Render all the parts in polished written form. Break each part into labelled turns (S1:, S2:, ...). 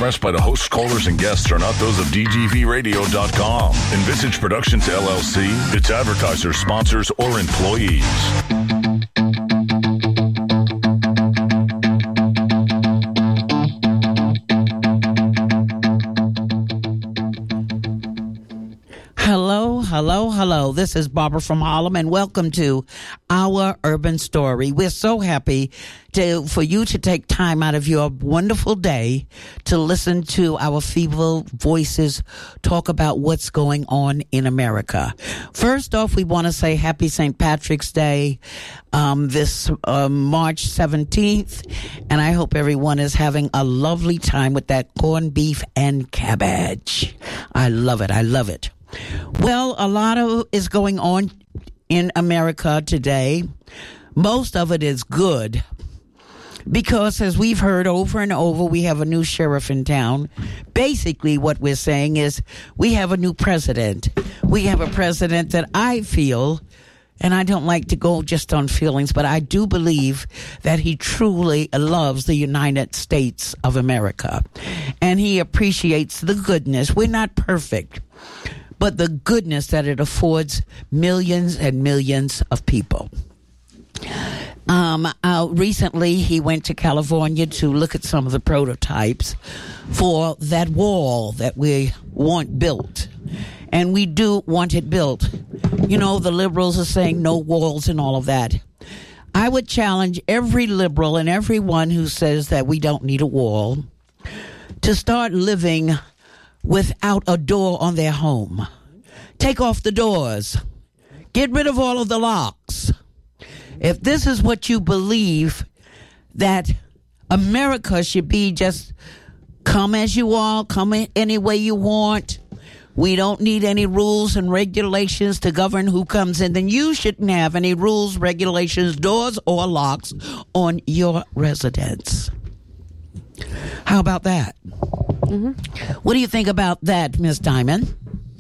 S1: expressed by the hosts, callers, and guests are not those of DGVradio.com, Envisage Productions LLC, its advertisers, sponsors, or employees.
S2: Hello. This is Barbara from Harlem, and welcome to Our Urban Story. We're so happy for you to take time out of your wonderful day to listen to our feeble voices talk about what's going on in America. First off, we want to say Happy St. Patrick's Day this March 17th, and I hope everyone is having a lovely time with that corned beef and cabbage. I love it. Well, a lot is going on in America today. Most of it is good because, as we've heard over and over, we have a new sheriff in town. Basically, what we're saying is we have a new president. We have a president that I feel, and I don't like to go just on feelings, but I do believe that he truly loves the United States of America. And he appreciates the goodness. We're not perfect, but the goodness that it affords millions and millions of people. Recently, he went to California to look at some of the prototypes for that wall that we want built. And we do want it built. You know, the liberals are saying no walls and all of that. I would challenge every liberal and everyone who says that we don't need a wall to start living without a door on their home. Take off the doors. Get rid of all of the locks. If this is what you believe, that America should be just come as you are, come any way you want, we don't need any rules and regulations to govern who comes in, then you shouldn't have any rules, regulations, doors, or locks on your residence. How about that? Mm-hmm. What do you think about that, Ms. Diamond?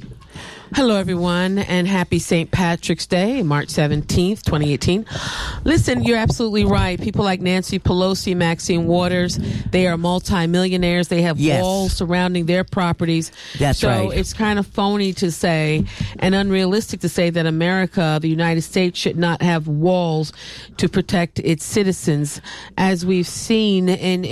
S3: Hello, everyone, and happy St. Patrick's Day, March 17th, 2018. Listen, you're absolutely right. People like Nancy Pelosi, Maxine Waters, they are multimillionaires. They have walls surrounding their properties.
S2: That's right.
S3: So it's kind of phony to say and unrealistic to say that America, the United States, should not have walls to protect its citizens. As we've seen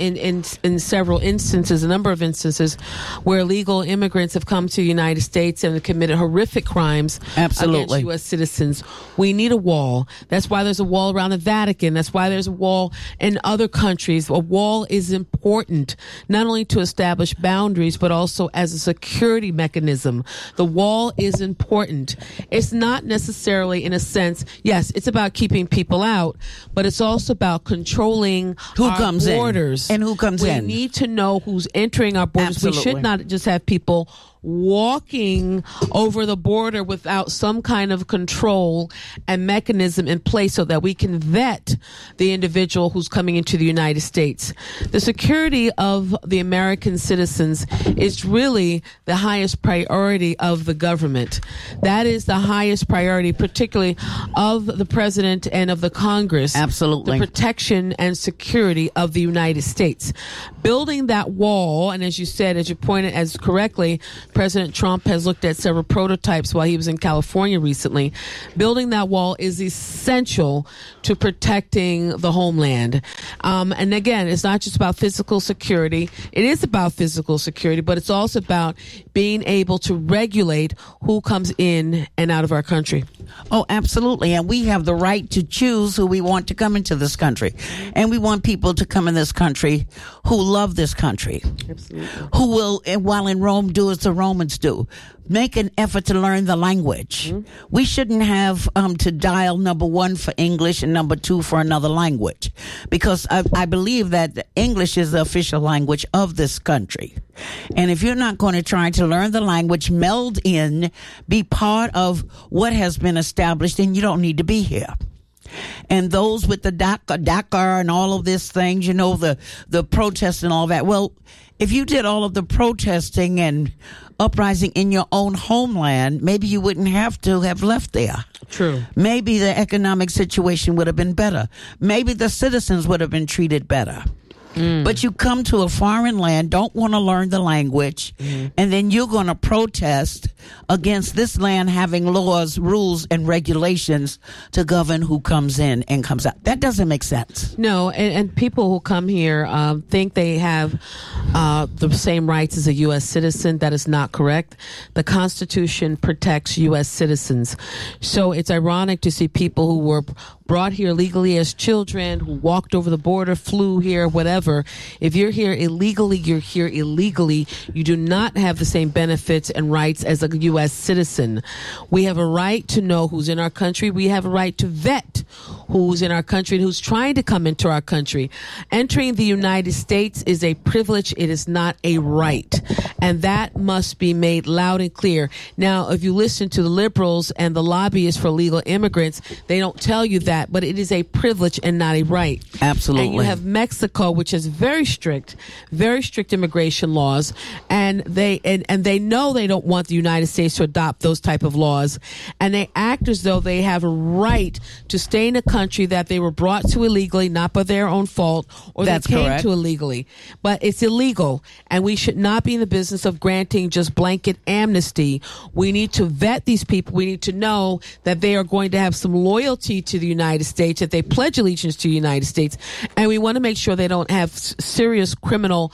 S3: in several instances, a number of instances, where illegal immigrants have come to the United States and committed horrific crimes against U.S. citizens. We need a wall. That's why there's a wall around the Vatican. That's why there's a wall in other countries. A wall is important, not only to establish boundaries, but also as a security mechanism. The wall is important. It's not necessarily, in a sense, yes, it's about keeping people out, but it's also about controlling
S2: who comes
S3: borders.
S2: And who comes in.
S3: We need to know who's entering our borders.
S2: Absolutely.
S3: We should not just have people walking over the border without some kind of control and mechanism in place so that we can vet the individual who's coming into the United States. The security of the American citizens is really the highest priority of the government. That is the highest priority, particularly of the president and of the Congress.
S2: Absolutely.
S3: The protection and security of the United States. Building that wall, and as you said, as you pointed as correctly, President Trump has looked at several prototypes while he was in California recently. Building that wall is essential to protecting the homeland. And again, it's not just about physical security. It is about physical security, but it's also about being able to regulate who comes in and out of our country.
S2: Oh, absolutely. And we have the right to choose who we want to come into this country. And we want people to come in this country who love this country.
S3: Absolutely.
S2: Who will, while in Rome, do as the Romans do. Make an effort to learn the language. Mm-hmm. We shouldn't have to dial number 1 for English and number 2 for another language, because I believe that English is the official language of this country. And if you're not going to try to learn the language, meld in, be part of what has been established, then you don't need to be here. And those with the DACA and all of these things, you know, the protests and all that. Well, if you did all of the protesting and uprising in your own homeland, maybe you wouldn't have to have left there.
S3: True.
S2: Maybe the economic situation would have been better. Maybe the citizens would have been treated better. But you come to a foreign land, don't want to learn the language, and then you're going to protest against this land having laws, rules, and regulations to govern who comes in and comes out. That doesn't make sense.
S3: No, and people who come here think they have the same rights as a U.S. citizen. That is not correct. The Constitution protects U.S. citizens. So it's ironic to see people who were brought here legally as children, who walked over the border, flew here, whatever. If you're here illegally, you're here illegally. You do not have the same benefits and rights as a U.S. citizen. We have a right to know who's in our country. We have a right to vet who's in our country and who's trying to come into our country. Entering the United States is a privilege. It is not a right. And that must be made loud and clear. Now, if you listen to the liberals and the lobbyists for illegal immigrants, they don't tell you that, but it is a privilege and not a right.
S2: Absolutely.
S3: And you have Mexico, which has very strict immigration laws, and they know they don't want the United States to adopt those type of laws, and they act as though they have a right to stay in a country that they were brought to illegally, not by their own fault, or
S2: That's
S3: they came
S2: correct.
S3: to illegally. But it's illegal, and we should not be in the business of granting just blanket amnesty. We need to vet these people. We need to know that they are going to have some loyalty to the United States, that they pledge allegiance to the United States, and we want to make sure they don't have serious criminal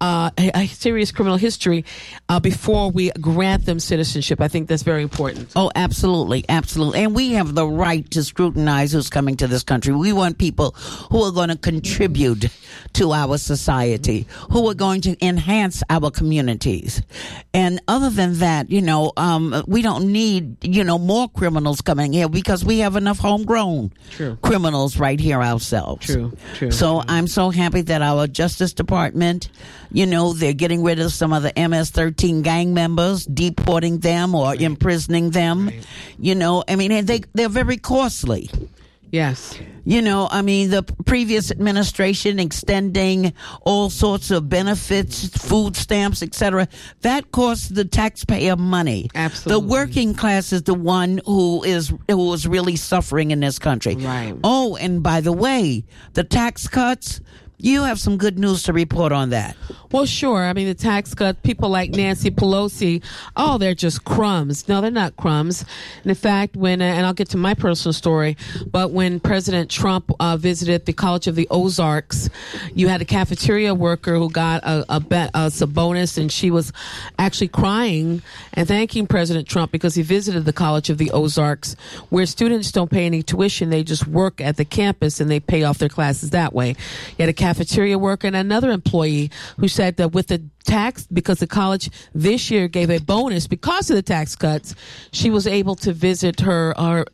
S3: history before we grant them citizenship. I think that's very important.
S2: Oh, absolutely. Absolutely. And we have the right to scrutinize who's coming to this country. We want people who are going to contribute to our society, who are going to enhance our communities. And other than that, we don't need, more criminals coming here because we have enough homegrown criminals right here ourselves.
S3: True.
S2: So I'm so happy that our Justice Department, they're getting rid of some of the MS-13 gang members, deporting them or imprisoning them. And they're very costly.
S3: Yes.
S2: The previous administration extending all sorts of benefits, food stamps, etc. That costs the taxpayer money.
S3: Absolutely.
S2: The working class is the one who is really suffering in this country.
S3: Right.
S2: Oh, and by the way, the tax cuts, you have some good news to report on that.
S3: Well, sure. I mean, the tax cut, people like Nancy Pelosi, they're just crumbs. No, they're not crumbs. And in fact, and I'll get to my personal story, but when President Trump visited the College of the Ozarks, you had a cafeteria worker who got a bonus, and she was actually crying and thanking President Trump because he visited the College of the Ozarks, where students don't pay any tuition. They just work at the campus and they pay off their classes that way. You had a cafeteria worker and another employee who said that with the tax, because the college this year gave a bonus because of the tax cuts, she was able to visit her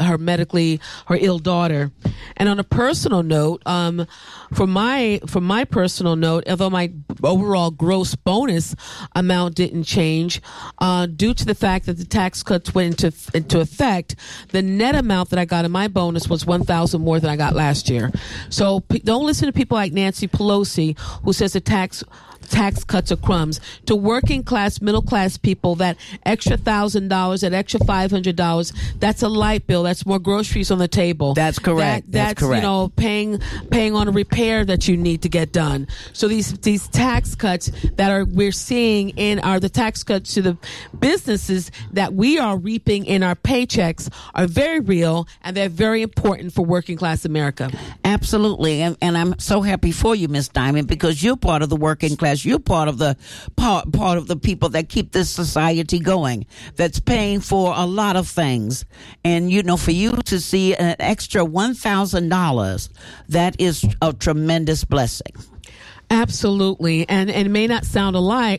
S3: ill daughter. And on a personal note, from my personal note, although my overall gross bonus amount didn't change, due to the fact that the tax cuts went into effect, the net amount that I got in my bonus was $1,000 more than I got last year. So don't listen to people like Nancy Pelosi who says the tax cuts are crumbs. To working class, middle class people, that extra $1,000, that extra $500, that's a light bill. That's more groceries on the table.
S2: That's correct.
S3: That's correct. Paying on a repair that you need to get done. So these tax cuts that we're seeing are the tax cuts to the businesses that we are reaping in our paychecks are very real, and they're very important for working class America.
S2: Absolutely. And I'm so happy for you, Miss Diamond, because you're part of the working class. You're part of the people that keep this society going, that's paying for a lot of things. And, for you to see an extra $1,000, that is a tremendous blessing.
S3: Absolutely. And it may not sound a lot,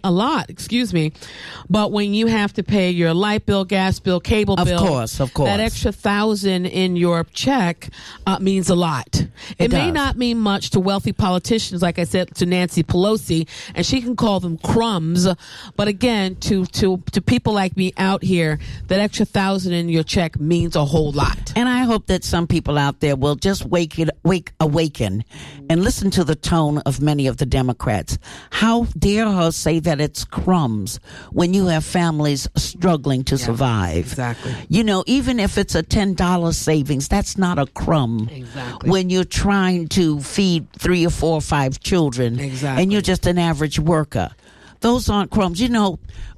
S3: but when you have to pay your light bill, gas bill, cable bill,
S2: of course,
S3: that extra $1,000 in your check means a lot. It may not mean much to wealthy politicians, like I said, to Nancy Pelosi, and she can call them crumbs. But again, to people like me out here, that extra $1,000 in your check means a whole lot.
S2: And I hope that some people out there will just awaken and listen to the tone of many of the Democrats. How dare her say that it's crumbs when you have families struggling to survive?
S3: Exactly.
S2: You know, even if it's a $10 savings, that's not a crumb.
S3: Exactly.
S2: When you're trying to feed 3 or 4 or 5 children,
S3: exactly,
S2: and you're just an average worker. Those aren't crumbs. You know,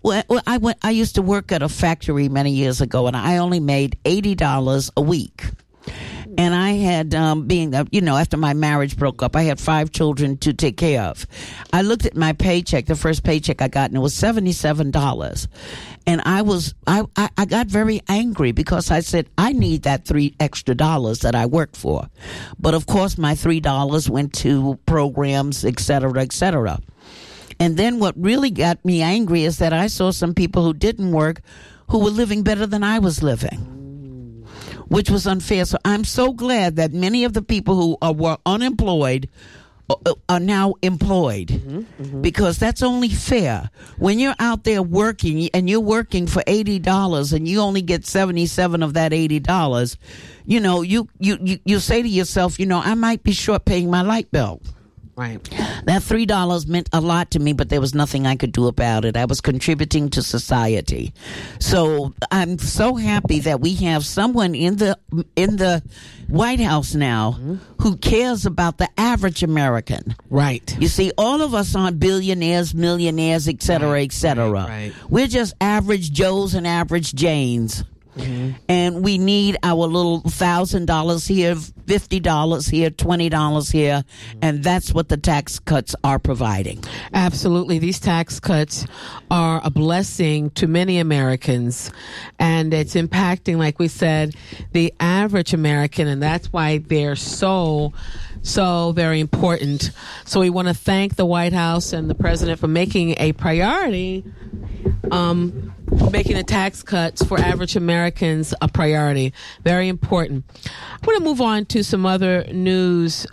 S2: I used to work at a factory many years ago, and I only made $80 a week. And I had, after my marriage broke up, I had 5 children to take care of. I looked at my paycheck, the first paycheck I got, and it was $77. And I got very angry because I said, I need that $3 extra that I worked for. But of course, my $3 went to programs, et cetera, et cetera. And then what really got me angry is that I saw some people who didn't work who were living better than I was living, which was unfair. So I'm so glad that many of the people who were unemployed are now employed, because that's only fair. When you're out there working and you're working for $80 and you only get 77 of that $80, you know, you say to yourself, you know, I might be short paying my light bill.
S3: Right.
S2: That $3 meant a lot to me, but there was nothing I could do about it. I was contributing to society. So I'm so happy that we have someone in the White House now who cares about the average American.
S3: Right.
S2: You see, all of us aren't billionaires, millionaires, et cetera, et cetera.
S3: Right.
S2: We're just average Joes and average Janes. And we need our little $1,000 here, $50 here, $20 here, and that's what the tax cuts are providing.
S3: Absolutely. These tax cuts are a blessing to many Americans, and it's impacting, like we said, the average American, and that's why they're so very important. So we want to thank the White House and the president for making a priority, making the tax cuts for average Americans a priority. Very important. I'm going to move on to some other news.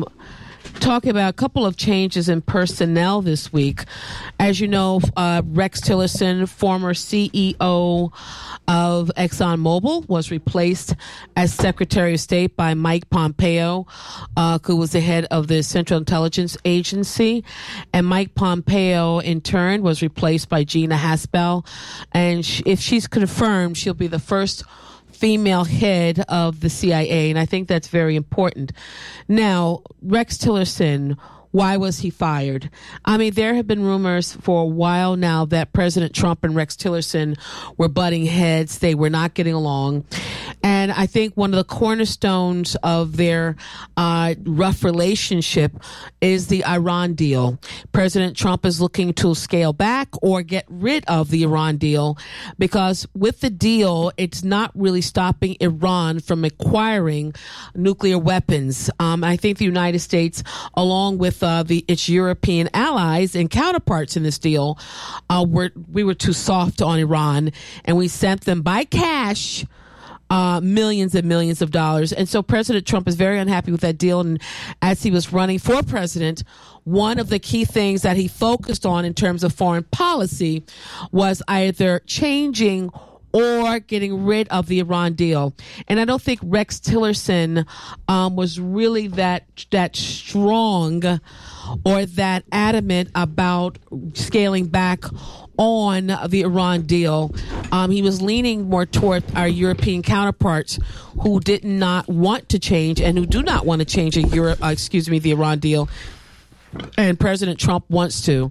S3: Talking about a couple of changes in personnel this week. As you know, Rex Tillerson, former CEO of ExxonMobil, was replaced as Secretary of State by Mike Pompeo, who was the head of the Central Intelligence Agency. And Mike Pompeo, in turn, was replaced by Gina Haspel. And if she's confirmed, she'll be the first female head of the CIA, and I think that's very important. Now, Rex Tillerson, why was he fired? I mean, there have been rumors for a while now that President Trump and Rex Tillerson were butting heads. They were not getting along. And I think one of the cornerstones of their rough relationship is the Iran deal. President Trump is looking to scale back or get rid of the Iran deal, because with the deal, it's not really stopping Iran from acquiring nuclear weapons. I think the United States, along with its European allies and counterparts in this deal, we were too soft on Iran, and we sent them by cash millions and millions of dollars. And so President Trump is very unhappy with that deal. And as he was running for president, one of the key things that he focused on in terms of foreign policy was either changing or getting rid of the Iran deal. And I don't think Rex Tillerson was really that strong or that adamant about scaling back on the Iran deal. He was leaning more toward our European counterparts who did not want to change and who do not want to change the Iran deal. And President Trump wants to.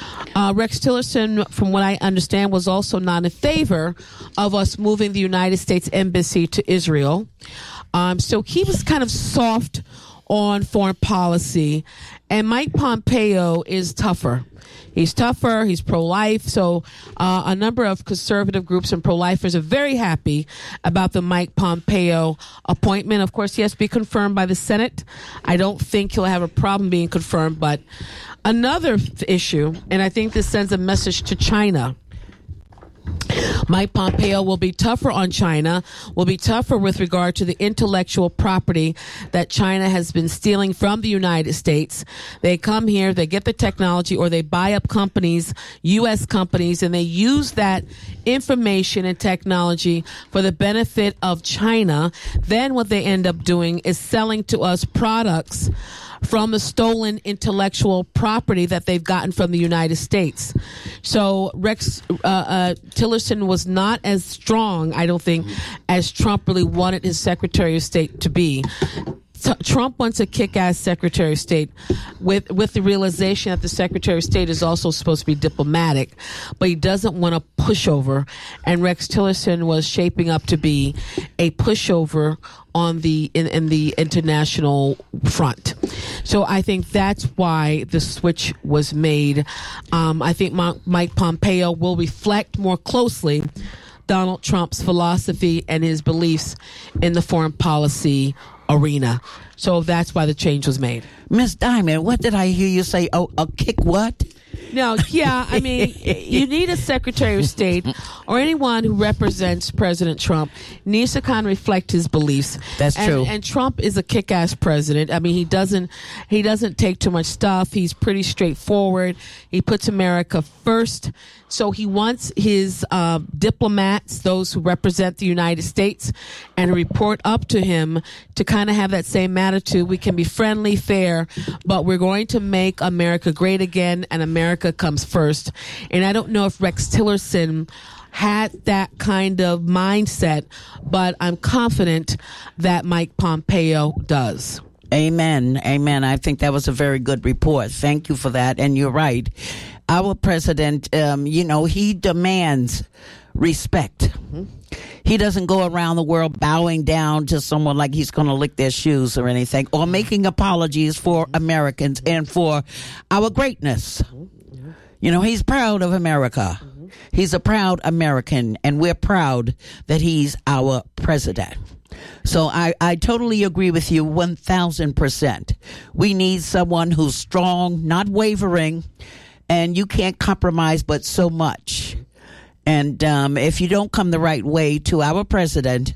S3: Rex Tillerson, from what I understand, was also not in favor of us moving the United States Embassy to Israel. So he was kind of soft on foreign policy. And Mike Pompeo is tougher. He's tougher. He's pro-life. So a number of conservative groups and pro-lifers are very happy about the Mike Pompeo appointment. Of course, he has to be confirmed by the Senate. I don't think he'll have a problem being confirmed. But another issue, and I think this sends a message to China. Mike Pompeo will be tougher on China, will be tougher with regard to the intellectual property that China has been stealing from the United States. They come here, they get the technology, or they buy up companies, U.S. companies, and they use that information and technology for the benefit of China. Then what they end up doing is selling to us products from the stolen intellectual property that they've gotten from the United States. So Rex Tillerson was not as strong, I don't think, as Trump really wanted his Secretary of State to be. Trump wants a kick-ass Secretary of State with the realization that the Secretary of State is also supposed to be diplomatic, but he doesn't want a pushover. And Rex Tillerson was shaping up to be a pushover on in the international front. So I think that's why the switch was made. I think Mike Pompeo will reflect more closely Donald Trump's philosophy and his beliefs in the foreign policy arena. So that's why the change was made.
S2: Miss Diamond, what did I hear you say? Oh, a kick what?
S3: No, yeah, I mean, you need a Secretary of State or anyone who represents President Trump needs to kind of reflect his beliefs.
S2: That's true.
S3: And Trump is a kick-ass president. I mean, he doesn't take too much stuff. He's pretty straightforward. He puts America first. So he wants his diplomats, those who represent the United States, and report up to him to kind of have that same attitude. We can be friendly, fair, but we're going to make America great again, and America comes first. And I don't know if Rex Tillerson had that kind of mindset, but I'm confident that Mike Pompeo does.
S2: Amen. Amen. I think that was a very good report. Thank you for that. And you're right. Our president, he demands respect. Mm-hmm. He doesn't go around the world bowing down to someone like he's going to lick their shoes or anything, or making apologies for Americans and for our greatness. Mm-hmm. He's proud of America. Mm-hmm. He's a proud American, and we're proud that he's our president. So I totally agree with you 1,000%. We need someone who's strong, not wavering, and you can't compromise but so much. And if you don't come the right way to our president,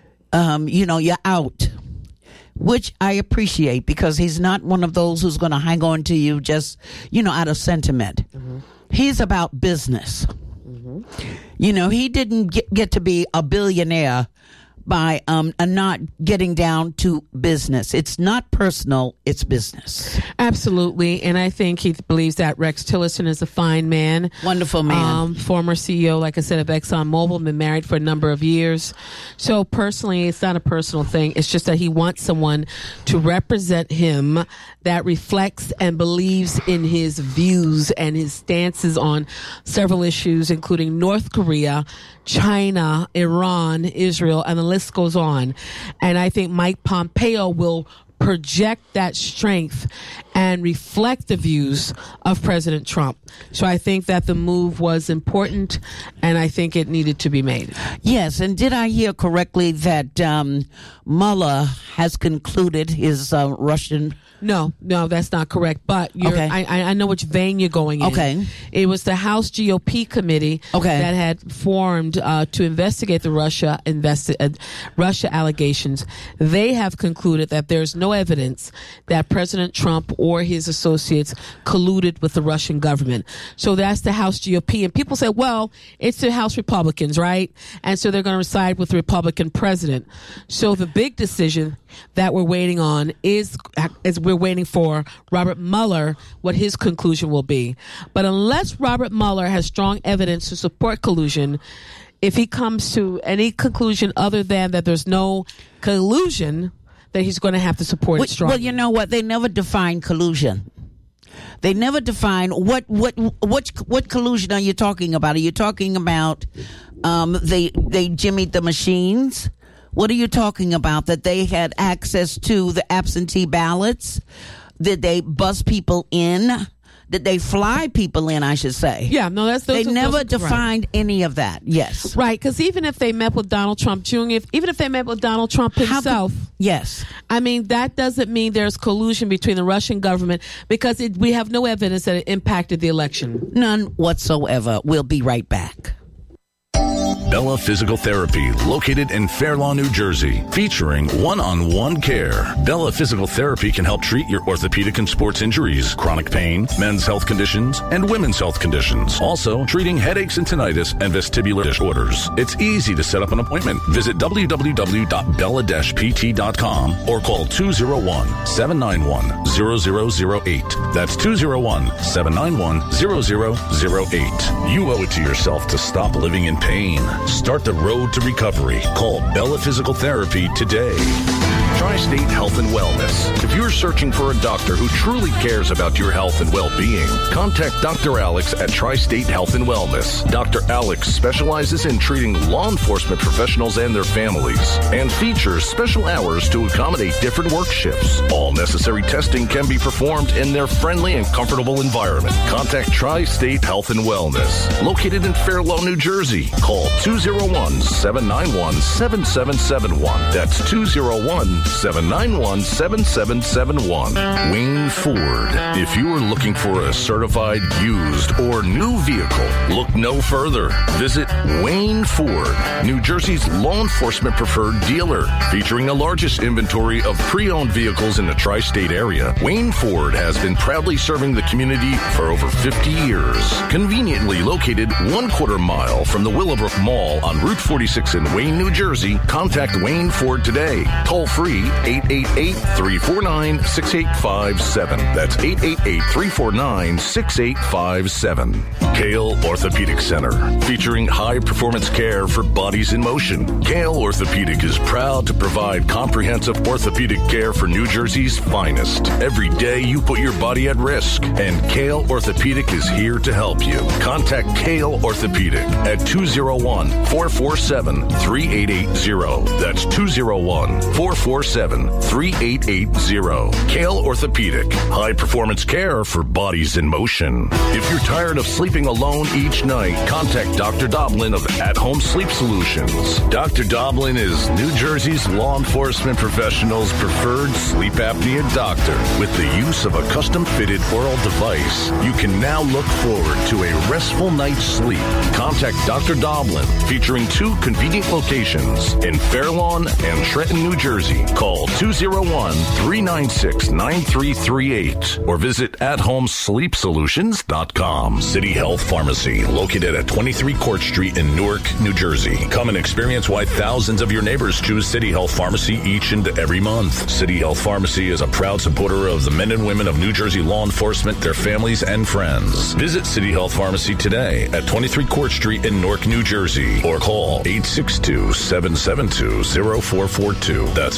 S2: you're out, which I appreciate, because he's not one of those who's going to hang on to you just, out of sentiment. Mm-hmm. He's about business. Mm-hmm. He didn't get to be a billionaire by not getting down to business. It's not personal, it's business.
S3: Absolutely. And I think he believes that Rex Tillerson is a fine man.
S2: Wonderful man.
S3: Former CEO, like I said, of ExxonMobil, been married for a number of years. So personally, it's not a personal thing. It's just that he wants someone to represent him that reflects and believes in his views and his stances on several issues, including North Korea, China, Iran, Israel, and the list goes on. And I think Mike Pompeo will project that strength and reflect the views of President Trump. So I think that the move was important, and I think it needed to be made.
S2: Yes, and did I hear correctly that Mueller has concluded his Russian...
S3: No, that's not correct. But
S2: okay.
S3: I know which vein you're going in.
S2: Okay.
S3: It was the House GOP committee that had formed to investigate the Russia allegations. They have concluded that there's no evidence that President Trump or his associates colluded with the Russian government. So that's the House GOP. And people say, well, it's the House Republicans, right? And so they're going to side with the Republican president. So the big decision that we're waiting on is we're waiting for Robert Mueller, what his conclusion will be. But unless Robert Mueller has strong evidence to support collusion, if he comes to any conclusion other than that there's no collusion, then he's going to have to support it strongly.
S2: Well, you know what? They never define collusion. They never define what collusion are you talking about? Are you talking about they jimmied the machines? What are you talking about? That they had access to the absentee ballots? Did they bus people in? Did they fly people in, I should say?
S3: Yeah, no,
S2: they never defined any of that. Yes.
S3: Right, because even if they met with Donald Trump Jr., even if they met with Donald Trump himself.
S2: Yes.
S3: I mean, that doesn't mean there's collusion between the Russian government, because we have no evidence that it impacted the election.
S2: None whatsoever. We'll be right back.
S1: Bella Physical Therapy, located in Fair Lawn, New Jersey, featuring one-on-one care. Bella Physical Therapy can help treat your orthopedic and sports injuries, chronic pain, men's health conditions, and women's health conditions. Also, treating headaches and tinnitus and vestibular disorders. It's easy to set up an appointment. Visit www.bella-pt.com or call 201-791-0008. That's 201-791-0008. You owe it to yourself to stop living in pain. Start the road to recovery. Call Bella Physical Therapy today. Tri-State Health and Wellness. If you're searching for a doctor who truly cares about your health and well-being, contact Dr. Alex at Tri-State Health and Wellness. Dr. Alex specializes in treating law enforcement professionals and their families and features special hours to accommodate different work shifts. All necessary testing can be performed in their friendly and comfortable environment. Contact Tri-State Health and Wellness, located in Fair Lawn, New Jersey. Call 201-791-7771. That's 201-791-7771. Wayne Ford. If you are looking for a certified used or new vehicle, look no further. Visit Wayne Ford, New Jersey's law enforcement preferred dealer. Featuring the largest inventory of pre-owned vehicles in the tri-state area, Wayne Ford has been proudly serving the community for over 50 years. Conveniently located 1/4 mile from the Willowbrook Mall on Route 46 in Wayne, New Jersey, contact Wayne Ford today. Toll free 888-349-6857. That's 888-349-6857. Kale Orthopedic Center, featuring high-performance care for bodies in motion. Kale Orthopedic is proud to provide comprehensive orthopedic care for New Jersey's finest. Every day you put your body at risk, and Kale Orthopedic is here to help you. Contact Kale Orthopedic at 201-447-3880. That's 201-447-3880. Kale Orthopedic, high-performance care for bodies in motion. If you're tired of sleeping alone each night, contact Dr. Doblin of At Home Sleep Solutions. Dr. Doblin is New Jersey's law enforcement professionals' preferred sleep apnea doctor. With the use of a custom-fitted oral device, you can now look forward to a restful night's sleep. Contact Dr. Doblin, featuring 2 convenient locations in Fair Lawn and Trenton, New Jersey. Call 201-396-9338 or visit athomesleepsolutions.com. City Health Pharmacy, located at 23 Court Street in Newark, New Jersey. Come and experience why thousands of your neighbors choose City Health Pharmacy each and every month. City Health Pharmacy is a proud supporter of the men and women of New Jersey law enforcement, their families, and friends. Visit City Health Pharmacy today at 23 Court Street in Newark, New Jersey, or call 862-772-0442. That's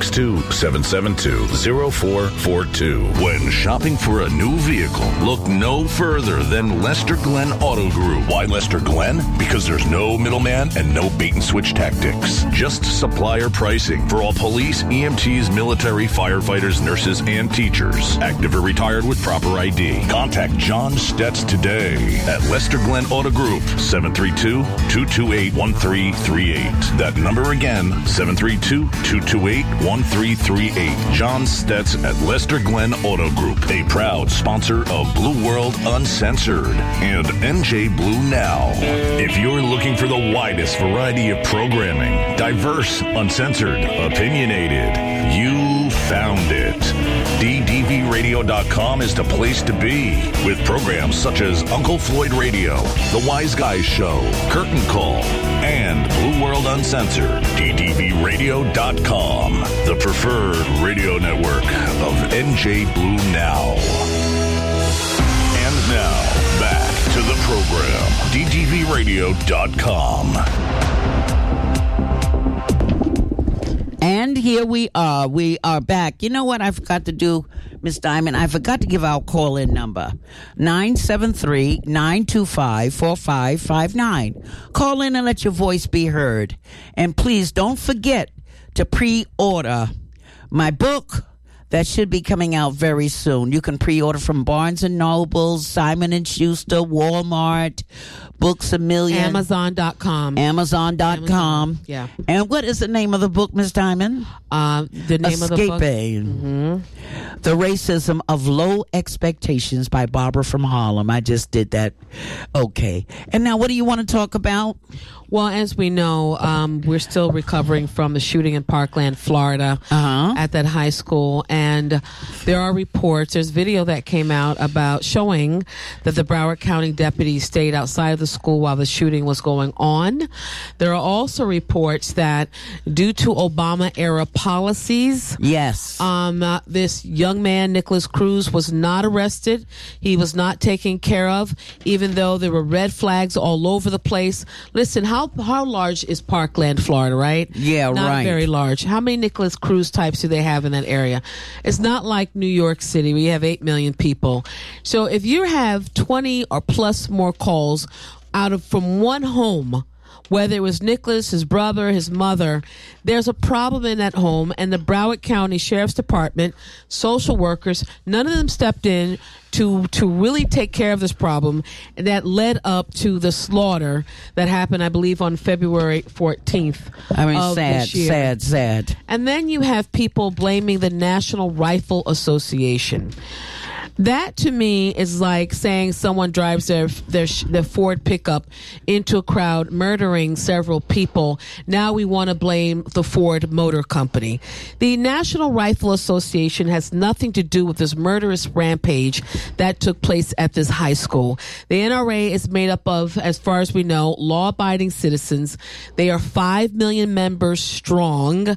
S1: 862-772-0442. When shopping for a new vehicle, look no further than Lester Glenn Auto Group. Why Lester Glenn? Because there's no middleman and no bait and switch tactics. Just supplier pricing for all police, EMTs, military, firefighters, nurses, and teachers. Active or retired with proper ID. Contact John Stetz today at Lester Glenn Auto Group, 732-228-1338. That number again, 732-228-1338. John Stetz at Lester Glenn Auto Group, a proud sponsor of Blue World Uncensored and NJ Blue Now. If you're looking for the widest variety of programming, diverse, uncensored, opinionated, you found it. DDVRadio.com is the place to be, with programs such as Uncle Floyd Radio, The Wise Guys Show, Curtain Call, and Blue World Uncensored. DDVRadio.com, the preferred radio network of NJ Blue Now. And now, back to the program. DDVRadio.com.
S2: And here we are. We are back. You know what I forgot to do, Miss Diamond? I forgot to give our call-in number, 973-925-4559. Call in and let your voice be heard. And please don't forget to pre-order my book, that should be coming out very soon. You can pre-order from Barnes & Noble, Simon & Schuster, Walmart, Books A Million.
S3: Amazon.com.
S2: Amazon.com.
S3: Yeah.
S2: And what is the name of the book, Ms. Diamond?
S3: The name of the book?
S2: Escaping the Racism of Low Expectations by Barbara from Harlem. I just did that. Okay. And now what do you want to talk about?
S3: Well, as we know, we're still recovering from the shooting in Parkland, Florida, at that high school. And there are reports, there's video that came out about showing that the Broward County deputies stayed outside of the school while the shooting was going on. There are also reports that due to Obama-era policies,
S2: yes,
S3: this young man, Nicholas Cruz, was not arrested. He was not taken care of, even though there were red flags all over the place. Listen, how large is Parkland, Florida, right?
S2: Yeah,
S3: not
S2: right.
S3: very large. How many Nicholas Cruz types do they have in that area? It's not like New York City where you have 8 million people. So if you have 20 or plus more calls from one home, whether it was Nicholas, his brother, his mother, there's a problem in that home, and the Broward County Sheriff's Department, social workers, none of them stepped in to really take care of this problem, and that led up to the slaughter that happened, I believe, on February 14th.
S2: I mean,
S3: of
S2: sad,
S3: this year.
S2: sad.
S3: And then you have people blaming the National Rifle Association. That to me is like saying someone drives their Ford pickup into a crowd, murdering several people. Now we want to blame the Ford Motor Company. The National Rifle Association has nothing to do with this murderous rampage that took place at this high school. The NRA is made up of, as far as we know, law-abiding citizens. They are 5 million members strong.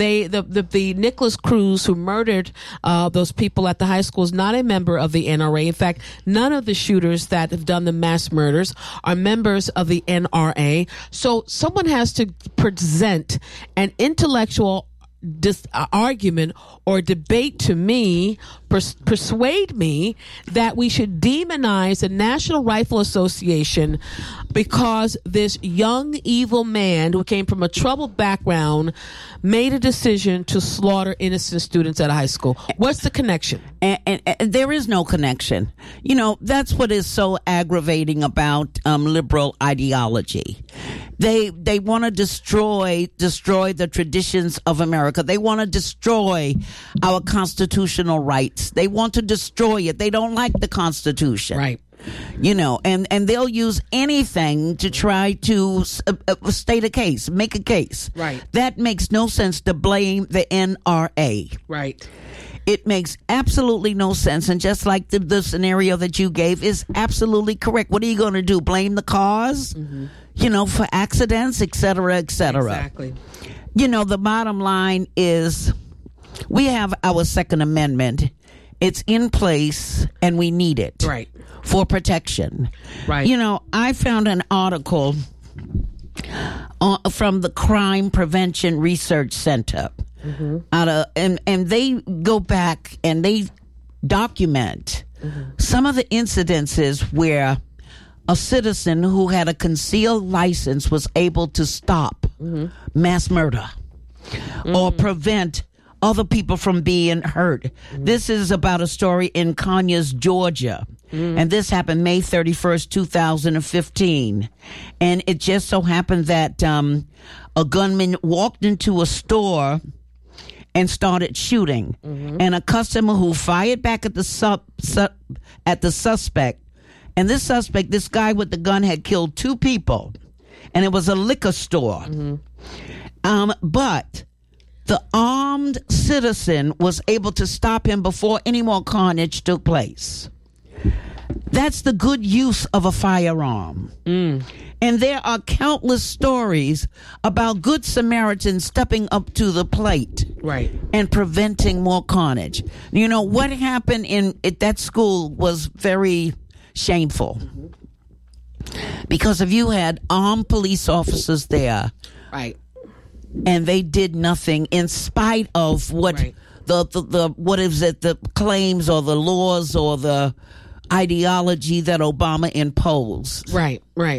S3: The Nicholas Cruz, who murdered those people at the high school, is not a member of the NRA. In fact, none of the shooters that have done the mass murders are members of the NRA. So someone has to present an intellectual argument or debate to me, persuade me that we should demonize the National Rifle Association because this young, evil man who came from a troubled background made a decision to slaughter innocent students at a high school. What's the connection?
S2: And there is no connection. You know, that's what is so aggravating about liberal ideology. They want to destroy the traditions of America. They want to destroy our constitutional rights. They want to destroy it. They don't like the Constitution.
S3: Right.
S2: You know, and they'll use anything to try to state a case, make a case.
S3: Right.
S2: That makes no sense to blame the NRA.
S3: Right.
S2: It makes absolutely no sense. And just like the scenario that you gave is absolutely correct. What are you going to do? Blame the cause? Mm-hmm. You know, for accidents, et cetera, et cetera.
S3: Exactly.
S2: You know, the bottom line is we have our Second Amendment. It's in place and we need it.
S3: Right.
S2: For protection.
S3: Right.
S2: You know, I found an article from the Crime Prevention Research Center. Mm-hmm. And they go back and they document some of the incidences where a citizen who had a concealed license was able to stop mass murder or prevent other people from being hurt. This is about a story in Conyers, Georgia. And this happened May 31st, 2015. And it just so happened that a gunman walked into a store and started shooting. And a customer who fired back at the suspect. And this suspect, this guy with the gun, had killed 2 people. And it was a liquor store. But the armed citizen was able to stop him before any more carnage took place. That's the good use of a firearm. And there are countless stories about good Samaritans stepping up to the plate,
S3: right,
S2: and preventing more carnage. You know, what happened at that school was very shameful. Because if you had armed police officers there,
S3: right,
S2: and they did nothing in spite of what the what is it, the claims or the laws or the ideology that Obama imposed.
S3: Right.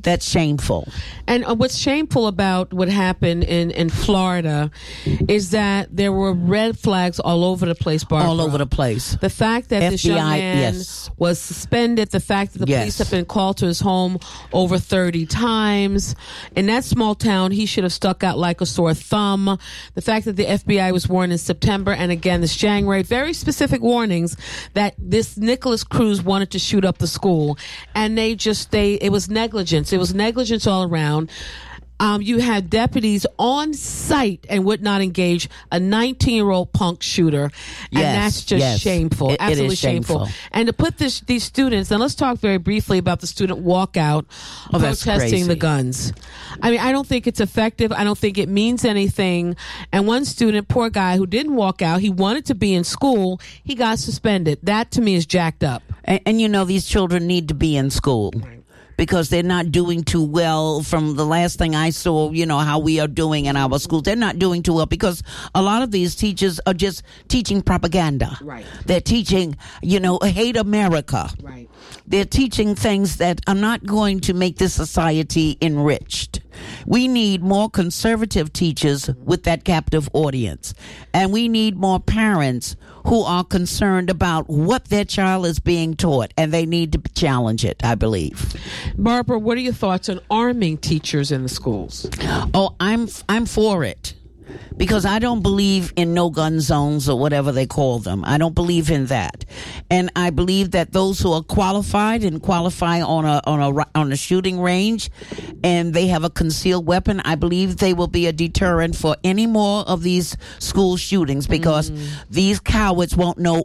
S2: That's shameful.
S3: And what's shameful about what happened in Florida is that there were red flags all over the place, Barbara.
S2: All over the place.
S3: The fact that this young man was suspended, the fact that the police have been called to his home over 30 times. In that small town, he should have stuck out like a sore thumb. The fact that the FBI was warned in September, and again this January, very specific warnings that this Nicholas Cruz wanted to shoot up the school. And it was negligence. It was negligence all around. You had deputies on site and would not engage a 19-year-old punk shooter. And that's just shameful. Absolutely shameful. And to put these students, and let's talk very briefly about the student walkout protesting the guns. I mean, I don't think it's effective. I don't think it means anything. And one student, poor guy, who didn't walk out, he wanted to be in school, he got suspended. That to me is jacked up.
S2: And you know, these children need to be in school. Because they're not doing too well. From the last thing I saw, you know, how we are doing in our schools, they're not doing too well because a lot of these teachers are just teaching propaganda.
S3: Right.
S2: They're teaching, you know, hate America.
S3: Right.
S2: They're teaching things that are not going to make this society enriched. We need more conservative teachers with that captive audience. And we need more parents who are concerned about what their child is being taught, and they need to challenge it, I believe.
S3: Barbara, what are your thoughts on arming teachers in the schools?
S2: Oh, I'm for it. Because I don't believe in no gun zones or whatever they call them. I don't believe in that. And I believe that those who are qualified and qualify on a shooting range and they have a concealed weapon, I believe they will be a deterrent for any more of these school shootings because these cowards won't know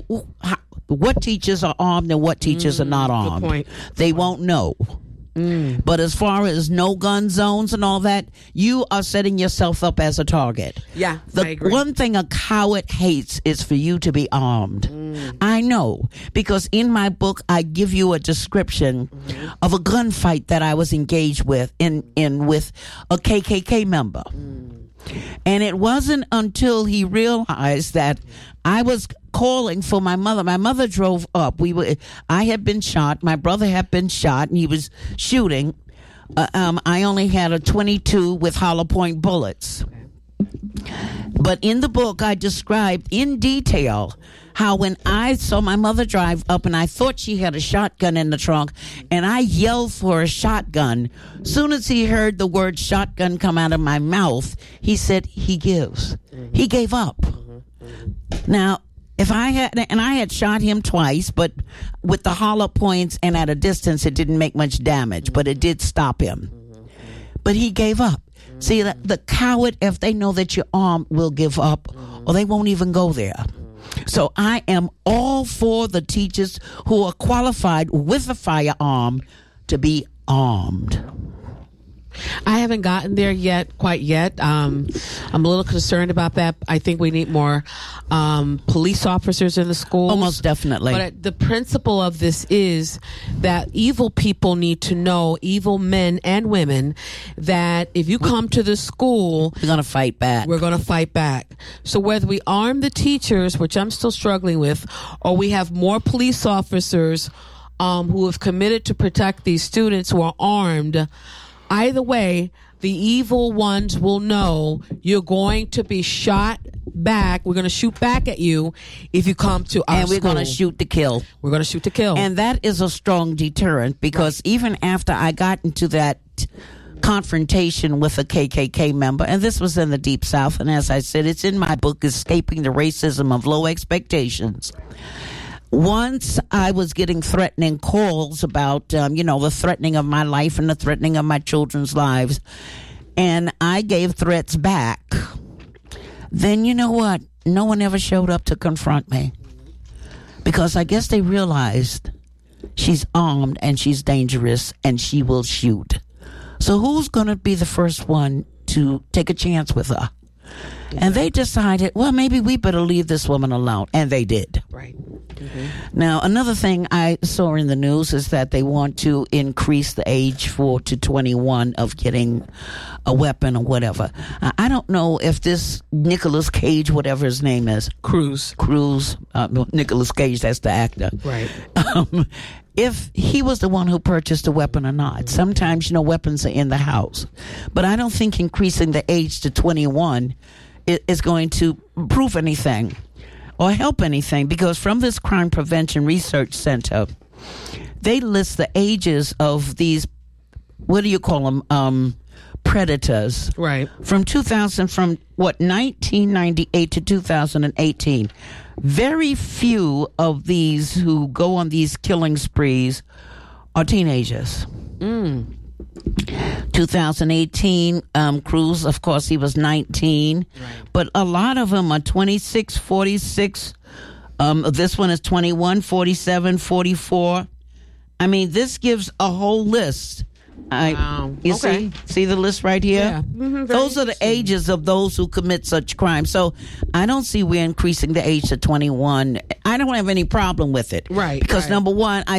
S2: what teachers are armed and what teachers are not armed.
S3: Good point.
S2: They won't know. But as far as no gun zones and all that, you are setting yourself up as a target.
S3: Yeah,
S2: I
S3: agree.
S2: One thing a coward hates is for you to be armed. I know, because in my book I give you a description of a gunfight that I was engaged with with a KKK member. And it wasn't until he realized that I was calling for my mother. My mother drove up. I had been shot. My brother had been shot, and he was shooting. I only had a .22 with hollow point bullets. But in the book, I described in detail how when I saw my mother drive up and I thought she had a shotgun in the trunk and I yelled for a shotgun, soon as he heard the word shotgun come out of my mouth, he said he gives. He gave up. Now, if I had shot him twice, but with the hollow points and at a distance, it didn't make much damage, but it did stop him. But he gave up. See, the coward, if they know that you're armed, will give up, or they won't even go there. So I am all for the teachers who are qualified with a firearm to be armed.
S3: I haven't gotten there quite yet. I'm a little concerned about that. I think we need more police officers in the schools.
S2: Almost definitely.
S3: But the principle of this is that evil people need to know, evil men and women, that if you come to the school,
S2: we're going to fight back.
S3: We're going to fight back. So whether we arm the teachers, which I'm still struggling with, or we have more police officers who have committed to protect these students who are armed, either way, the evil ones will know you're going to be shot back. We're going to shoot back at you if you come to our
S2: And we're
S3: school.
S2: going to shoot to kill.
S3: We're going to shoot to kill.
S2: And that is a strong deterrent because even after I got into that confrontation with a KKK member, and this was in the Deep South, and as I said, it's in my book, Escaping the Racism of Low Expectations. Once I was getting threatening calls about, the threatening of my life and the threatening of my children's lives, and I gave threats back. Then you know what? No one ever showed up to confront me because I guess they realized she's armed and she's dangerous and she will shoot. So who's going to be the first one to take a chance with her? And they decided, well, maybe we better leave this woman alone. And they did.
S3: Right.
S2: Now, another thing I saw in the news is that they want to increase the age to 21 of getting a weapon or whatever. I don't know if this Nicolas Cage, whatever his name is.
S3: Cruz.
S2: Nicolas Cage, that's the actor.
S3: Right.
S2: if he was the one who purchased the weapon or not. Sometimes, weapons are in the house. But I don't think increasing the age to 21 is going to prove anything or help anything, because from this Crime Prevention Research Center, they list the ages of these, what do you call them, predators.
S3: Right.
S2: From 1998 to 2018. Very few of these who go on these killing sprees are teenagers. 2018, Cruz, of course, he was 19. Right. But a lot of them are 26, 46. This one is 21, 47, 44. I mean, this gives a whole list.
S3: Wow.
S2: You
S3: okay.
S2: see the list right here?
S3: Yeah. Mm-hmm,
S2: those are the ages of those who commit such crimes. So I don't see we're increasing the age to 21. I don't have any problem with it.
S3: Right.
S2: Because number one, I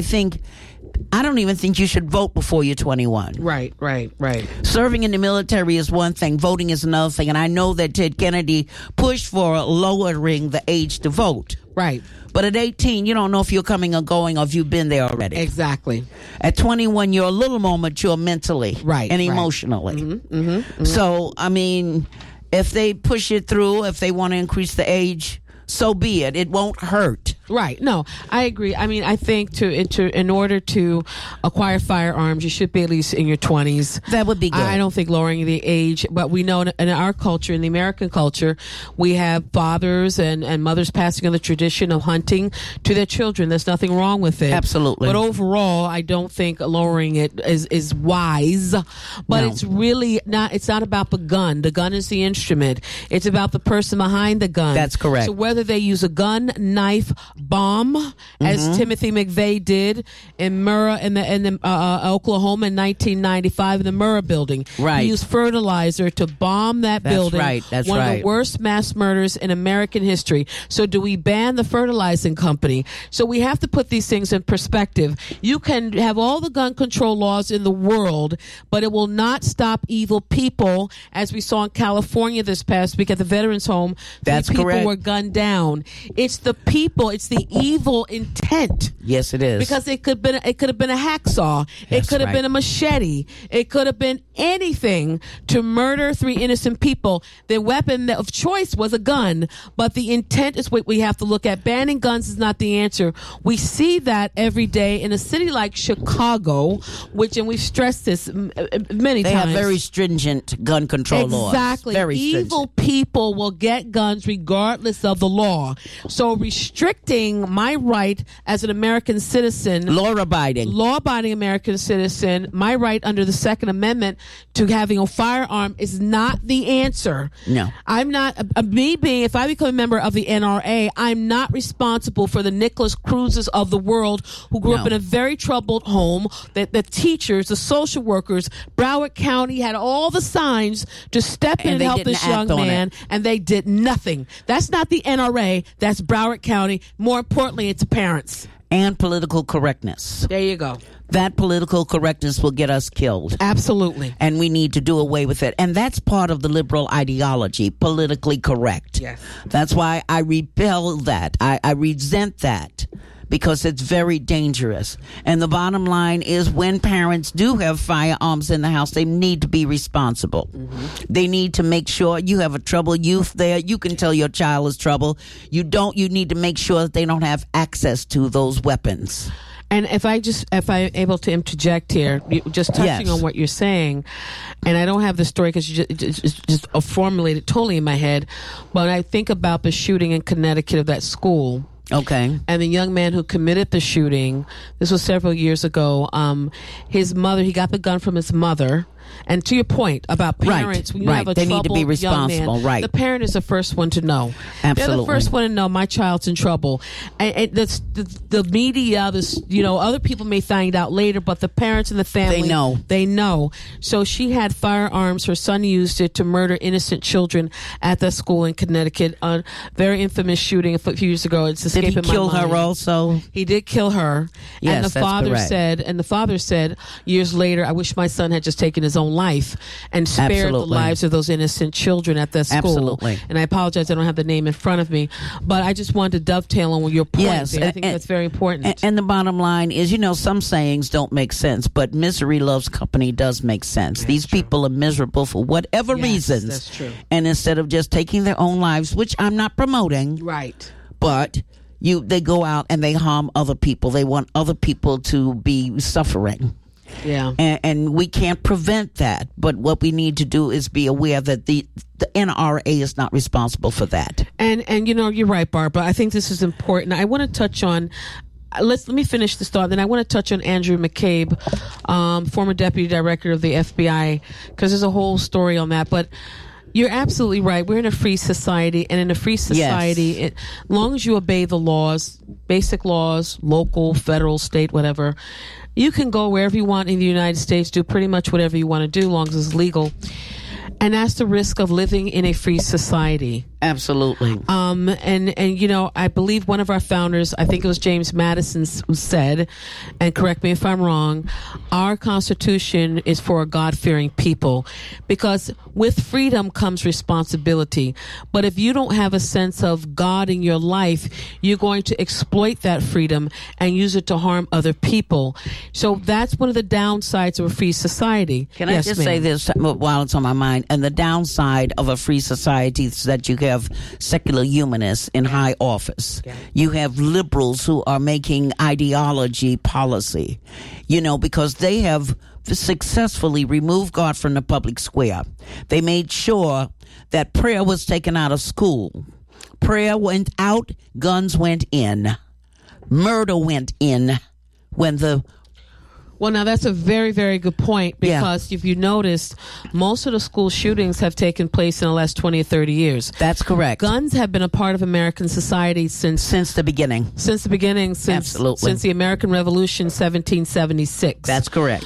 S2: don't even think you should vote before you're 21.
S3: Right.
S2: Serving in the military is one thing. Voting is another thing. And I know that Ted Kennedy pushed for lowering the age to vote.
S3: Right.
S2: But at 18, you don't know if you're coming or going or if you've been there already.
S3: Exactly.
S2: At 21, you're a little more mature mentally and emotionally.
S3: Mm-hmm.
S2: So, I mean, if they push it through, if they want to increase the age, so be it. It won't hurt.
S3: Right. No, I agree. I mean, I think in order to acquire firearms, you should be at least in your 20s.
S2: That would be good.
S3: I don't think lowering the age, but we know in our culture, in the American culture, we have fathers and mothers passing on the tradition of hunting to their children. There's nothing wrong with it.
S2: Absolutely.
S3: But overall, I don't think lowering it is wise. But it's really not. It's not about the gun. The gun is the instrument. It's about the person behind the gun.
S2: That's correct.
S3: So whether they use a gun, knife, bomb, as Timothy McVeigh did in Murrah in Oklahoma in 1995 in the Murrah building.
S2: Right.
S3: He used fertilizer to bomb that building.
S2: That's
S3: one
S2: right.
S3: of the worst mass murders in American history. So do we ban the fertilizing company? So we have to put these things in perspective. You can have all the gun control laws in the world, but it will not stop evil people, as we saw in California this past week at the Veterans Home.
S2: That's
S3: people
S2: correct.
S3: were gunned down. It's the people. It's the evil intent.
S2: Yes, it is.
S3: Because it could have been a hacksaw. It could have been a machete. It could have been anything to murder 3 innocent people. The weapon of choice was a gun, but the intent is what we have to look at. Banning guns is not the answer. We see that every day in a city like Chicago, and we've stressed this many times.
S2: They have very stringent gun control laws.
S3: Exactly.
S2: Very stringent.
S3: Evil people will get guns regardless of the law. So restricting my right as an American citizen, law-abiding American citizen, my right under the Second Amendment to having a firearm is not the answer.
S2: No.
S3: I'm not, if I become a member of the NRA, I'm not responsible for the Nicholas Cruzes of the world who grew up in a very troubled home, that the teachers, the social workers, Broward County had all the signs to step in and help this young man, and they did nothing. That's not the NRA, that's Broward County. More importantly, it's parents.
S2: And political correctness.
S3: There you go.
S2: That political correctness will get us killed.
S3: Absolutely.
S2: And we need to do away with it. And that's part of the liberal ideology, politically correct.
S3: Yes.
S2: That's why I repel that. I resent that, because it's very dangerous. And the bottom line is, when parents do have firearms in the house, they need to be responsible. Mm-hmm. They need to make sure you have a troubled youth there. You can tell your child is trouble. You need to make sure that they don't have access to those weapons.
S3: And if I'm able to interject here, just touching on what you're saying, and I don't have the story because you just formulated totally in my head, but I think about the shooting in Connecticut of that school.
S2: Okay.
S3: And the young man who committed the shooting, this was several years ago, his mother, he got the gun from his mother. And to your point about parents, when you have a
S2: they need to be responsible.
S3: Young man, the parent is the first one to know.
S2: Absolutely.
S3: They're the first one to know my child's in trouble. And the media, other people may find out later, but the parents and the family, they know. So she had firearms. Her son used it to murder innocent children at the school in Connecticut. A very infamous shooting a few years ago. It's escaping my mind.
S2: Did he kill her also?
S3: He did kill her.
S2: Yes,
S3: and the father said years later, I wish my son had just taken his his own life and spared
S2: Absolutely.
S3: the lives of those innocent children at that school.
S2: Absolutely.
S3: And I apologize, I don't have the name in front of me, but I just wanted to dovetail on your point.
S2: Yes,
S3: there. I think that's very important.
S2: And the bottom line is, some sayings don't make sense, but misery loves company does make sense.
S3: That's
S2: These
S3: true.
S2: people are miserable for whatever reasons.
S3: That's true.
S2: And instead of just taking their own lives, which I'm not promoting,
S3: Right.
S2: but they go out and they harm other people. They want other people to be suffering.
S3: Yeah.
S2: And we can't prevent that. But what we need to do is be aware that the NRA is not responsible for that.
S3: And you're right, Barbara. I think this is important. I want to touch on. Let me finish this thought. Then I want to touch on Andrew McCabe, former deputy director of the FBI, because there's a whole story on that. But you're absolutely right. We're in a free society, and in a free society, as long as you obey the laws, basic laws, local, federal, state, whatever, you can go wherever you want in the United States, do pretty much whatever you want to do, as long as it's legal. And that's the risk of living in a free society.
S2: Absolutely.
S3: I believe one of our founders, I think it was James Madison, who said, and correct me if I'm wrong, our Constitution is for a God-fearing people, because with freedom comes responsibility. But if you don't have a sense of God in your life, you're going to exploit that freedom and use it to harm other people. So that's one of the downsides of a free society.
S2: Can I just say this while it's on my mind? And the downside of a free society is that you have secular humanists in high office. Yeah. You have liberals who are making ideology policy, because they have successfully removed God from the public square. They made sure that prayer was taken out of school. Prayer went out, guns went in. Murder went in when the
S3: Well, now that's a very, very good point, because if you noticed, most of the school shootings have taken place in the last 20 or 30 years.
S2: That's correct.
S3: Guns have been a part of American society since
S2: the beginning.
S3: Since the American Revolution, 1776.
S2: That's correct.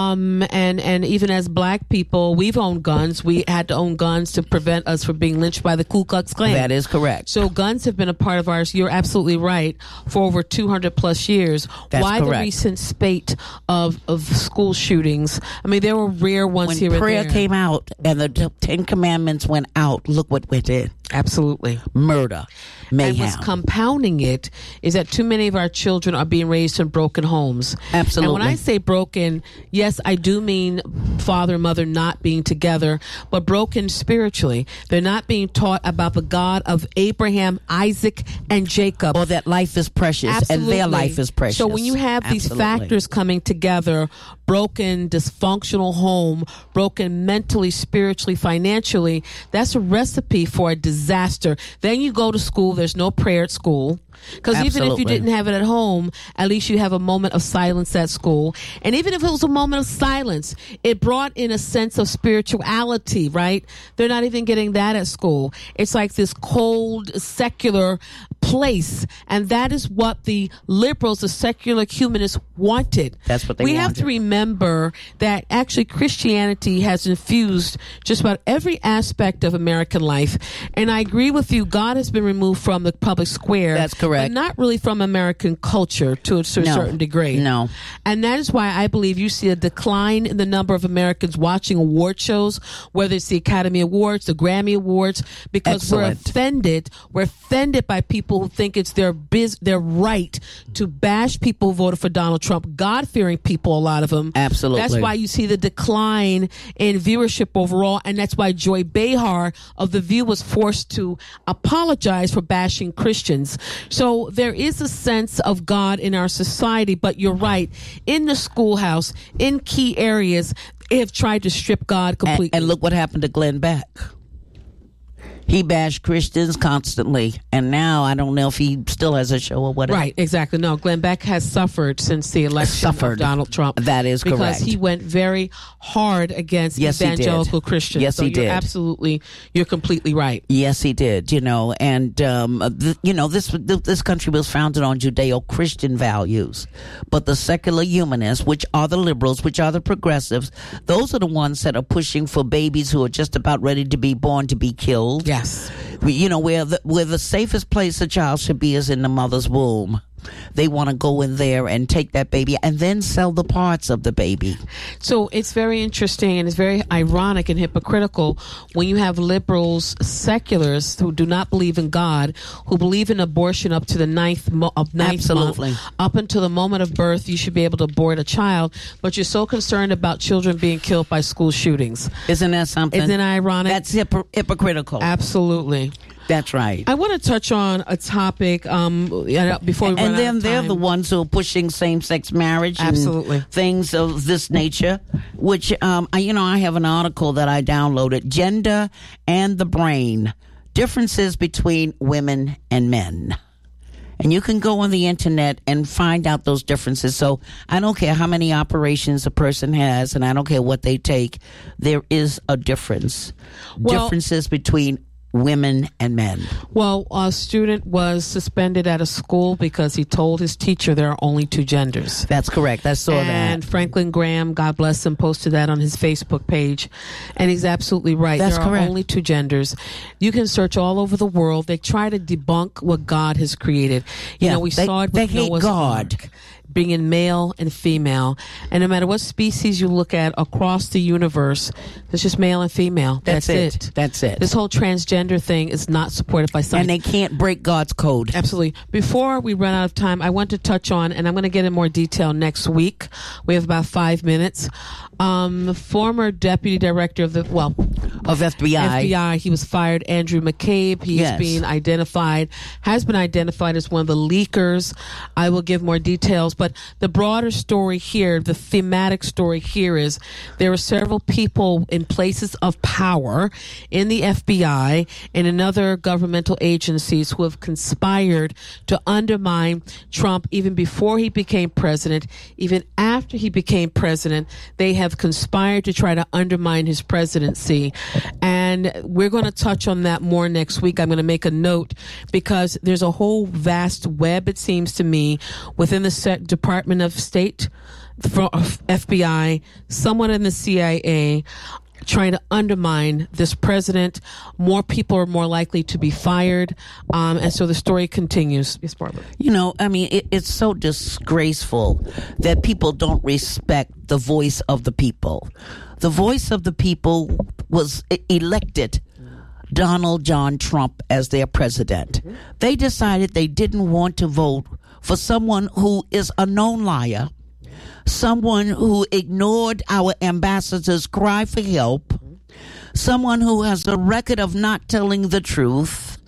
S3: And even as black people, we've owned guns. We had to own guns to prevent us from being lynched by the Ku Klux Klan.
S2: That is correct.
S3: So guns have been a part of ours. You're absolutely right. For over 200 plus years.
S2: That's
S3: Why
S2: correct.
S3: the recent spate of school shootings? I mean, there were rare ones
S2: when
S3: here and there.
S2: When prayer came out and the Ten Commandments went out, look what went in.
S3: Absolutely.
S2: Murder. Mayhem.
S3: And what's compounding it is that too many of our children are being raised in broken homes.
S2: Absolutely.
S3: And when I say broken, yes, I do mean father and mother not being together, but broken spiritually. They're not being taught about the God of Abraham, Isaac, and Jacob.
S2: Or that life is precious.
S3: Absolutely.
S2: And their life is precious.
S3: So when you have these factors coming together, broken, dysfunctional home, broken mentally, spiritually, financially, that's a recipe for a disaster. Then you go to school, there's no prayer at school. Because even if you didn't have it at home, at least you have a moment of silence at school. And even if it was a moment of silence, it brought in a sense of spirituality, right? They're not even getting that at school. It's like this cold, secular place. And that is what the liberals, the secular humanists wanted.
S2: That's what they
S3: wanted. We have to remember that actually Christianity has infused just about every aspect of American life. And I agree with you, God has been removed from the public square.
S2: That's correct.
S3: But not really from American culture to a certain degree.
S2: No.
S3: And that is why I believe you see a decline in the number of Americans watching award shows, whether it's the Academy Awards, the Grammy Awards, because
S2: Excellent.
S3: We're offended by people who think it's their right to bash people who voted for Donald Trump, God-fearing people, a lot of them.
S2: Absolutely.
S3: That's why you see the decline in viewership overall, and that's why Joy Behar of The View was forced to apologize for bashing Christians. So there is a sense of God in our society, but you're right. In the schoolhouse, in key areas, they have tried to strip God completely.
S2: And look what happened to Glenn Beck. He bashed Christians constantly, and now I don't know if he still has a show or whatever.
S3: Right, exactly. No, Glenn Beck has suffered since the election of Donald Trump.
S2: That is correct.
S3: Because he went very hard against evangelical Christians.
S2: Yes, he did.
S3: You're completely right.
S2: Yes, he did. And this country was founded on Judeo-Christian values, but the secular humanists, which are the liberals, which are the progressives, those are the ones that are pushing for babies who are just about ready to be born to be killed.
S3: Yes.
S2: Where the safest place a child should be is in the mother's womb. they want to go in there and take that baby and then sell the parts of the baby.
S3: So it's very interesting, and it's very ironic and hypocritical when you have liberals, seculars who do not believe in God, who believe in abortion up to the ninth
S2: Absolutely.
S3: month. Up until the moment of birth, you should be able to abort a child, but you're so concerned about children being killed by school shootings.
S2: Isn't that something?
S3: Isn't that ironic?
S2: That's hypocritical.
S3: Absolutely.
S2: That's right.
S3: I want to touch on a topic before we run out of time.
S2: And then they're the ones who are pushing same-sex marriage.
S3: Absolutely.
S2: And things of this nature, which, I have an article that I downloaded, Gender and the Brain, Differences Between Women and Men. And you can go on the internet and find out those differences. So I don't care how many operations a person has, and I don't care what they take. There is a difference. Differences between women and men.
S3: Well, a student was suspended at a school because he told his teacher there are only two genders.
S2: That's correct. I saw that.
S3: And Franklin Graham, God bless him, posted that on his Facebook page. And he's absolutely right.
S2: That's
S3: there
S2: correct.
S3: are only two genders. You can search all over the world. They try to debunk what God has created. We saw it with Noah's Ark, being male and female. And no matter what species you look at across the universe, it's just male and female. That's it.
S2: That's it.
S3: This whole transgender thing is not supported by science.
S2: And they can't break God's code.
S3: Absolutely. Before we run out of time, I want to touch on, and I'm going to get in more detail next week. We have about 5 minutes. Former deputy director of FBI. He was fired. Andrew McCabe. He is being has been identified as one of the leakers. I will give more details, but the broader story here, the thematic story here is there are several people in places of power in the FBI and in other governmental agencies who have conspired to undermine Trump even before he became president. Even after he became president, they have conspired to try to undermine his presidency. And we're going to touch on that more next week. I'm going to make a note because there's a whole vast web, it seems to me, within the Department of State, FBI, someone in the CIA, trying to undermine this president. More people are more likely to be fired. And so the story continues. Yes, Barbara.
S2: It's so disgraceful that people don't respect the voice of the people. The voice of the people was elected Donald John Trump as their president. Mm-hmm. They decided they didn't want to vote for someone who is a known liar, someone who ignored our ambassador's cry for help, someone who has a record of not telling the truth.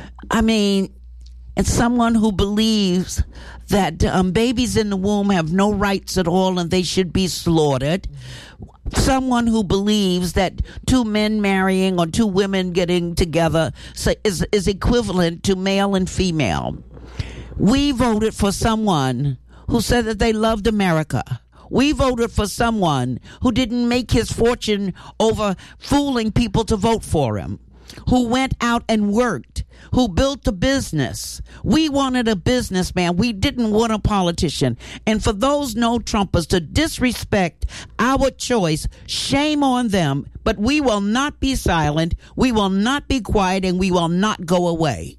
S2: And someone who believes that babies in the womb have no rights at all and they should be slaughtered. Someone who believes that two men marrying or two women getting together is equivalent to male and female. We voted for someone who said that they loved America. We voted for someone who didn't make his fortune over fooling people to vote for him, who went out and worked, who built a business. We wanted a businessman. We didn't want a politician. And for those no-Trumpers to disrespect our choice, shame on them. But we will not be silent. We will not be quiet, and we will not go away.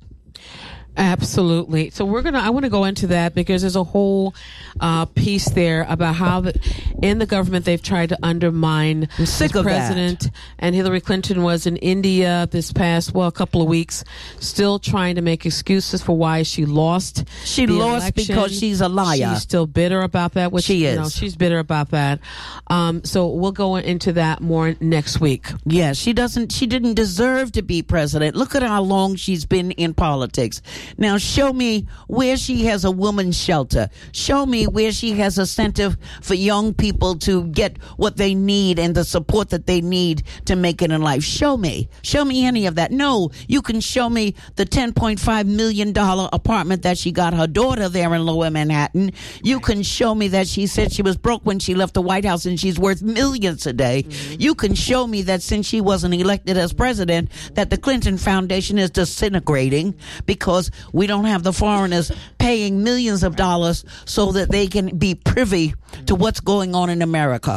S3: Absolutely. So I want to go into that because there's a whole piece there about how in the government they've tried to undermine the president.
S2: That.
S3: And Hillary Clinton was in India this past, a couple of weeks, still trying to make excuses for why she lost.
S2: She lost
S3: election.
S2: because she's a liar.
S3: She's still bitter about that.
S2: She is.
S3: She's bitter about that. So we'll go into that more next week.
S2: Yeah, she didn't deserve to be president. Look at how long she's been in politics. Now, show me where she has a woman's shelter. Show me where she has a center for young people to get what they need and the support that they need to make it in life. Show me any of that. No, you can show me the $10.5 million apartment that she got her daughter there in Lower Manhattan. You can show me that she said she was broke when she left the White House and she's worth millions a day. Mm-hmm. You can show me that since she wasn't elected as president, that the Clinton Foundation is disintegrating because we don't have the foreigners paying millions of dollars so that they can be privy to what's going on in America.